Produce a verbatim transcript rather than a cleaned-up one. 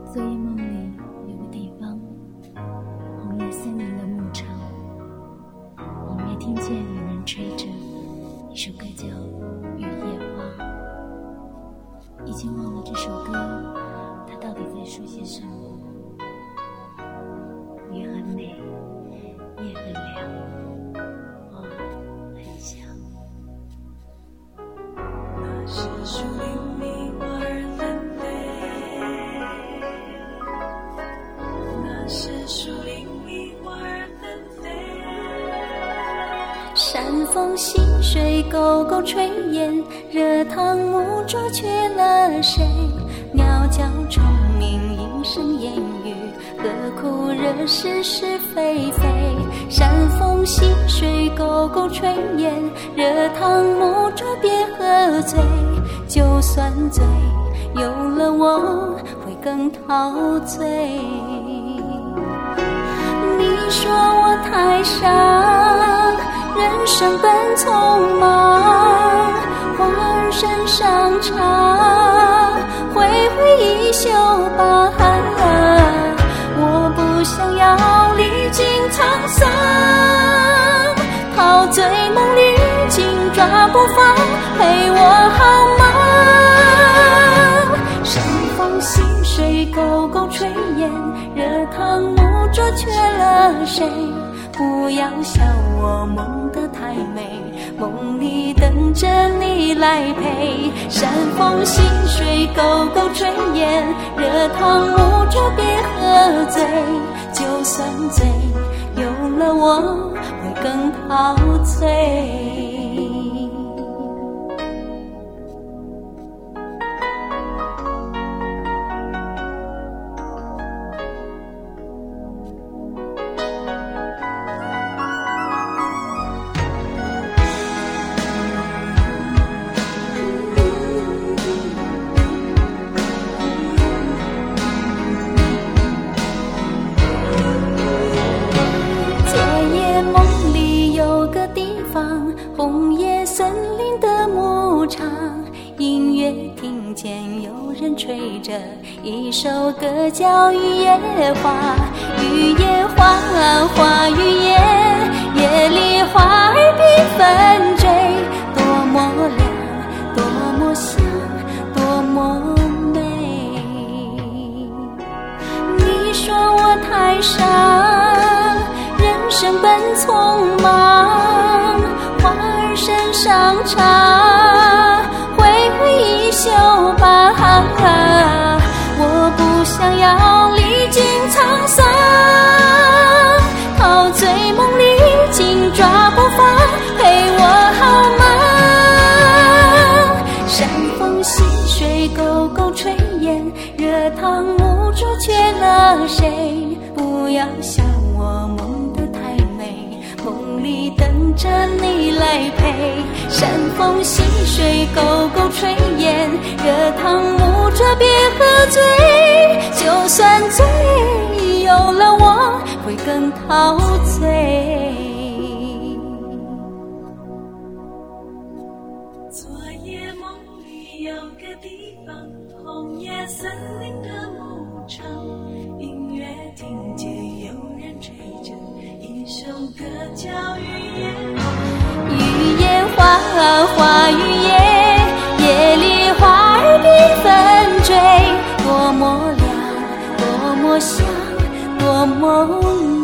昨夜梦里有个地方，红叶森林的牧场，隐约听见有人吹着一首歌叫《雨夜花》，已经忘了这首歌它到底在说些什么。雨很美，夜很凉，花很香。 那是树林里花儿纷飞，那是树林里花儿纷飞。 山风溪水沟沟炊烟，热汤木桌缺了谁？鸟叫虫鸣莺声烟雨，何苦惹是是非非？山风溪水沟沟炊烟，热汤木桌别喝醉。就算醉，有了我会更陶醉。你说我太傻，人生本匆忙，花儿身上插，挥挥衣袖吧。我不想要历经沧桑，陶醉梦里紧抓不放，陪我好吗？山风溪水沟沟炊烟，热汤木桌缺了谁？不要笑我梦得太美，梦里等着你来陪。山风溪水沟沟炊烟，热汤木桌别喝醉。就算醉，有了我会更陶醉。红叶森林的牧场，隐约听见有人吹着一首歌叫《雨夜花》。雨夜花，花雨夜，夜里花儿缤纷坠，多么亮，多么香，多么美。你说我太傻，人生本匆忙，花儿身上插，挥挥衣袖吧。我不想要历经沧桑，陶醉梦里紧抓不放，陪我好吗？山风溪水沟沟炊烟，热汤木桌缺了谁？不要笑我梦得太美，梦里等着你来陪。山风溪水沟沟炊烟，热汤木桌别喝醉。就算醉，有了我会更陶醉。 昨夜梦里有个地方，红叶森林的牧场，隐约听见有人吹着一首歌叫《雨夜花》。 雨夜花，花雨夜，夜里花儿缤纷坠，多么亮，多么香，多么美。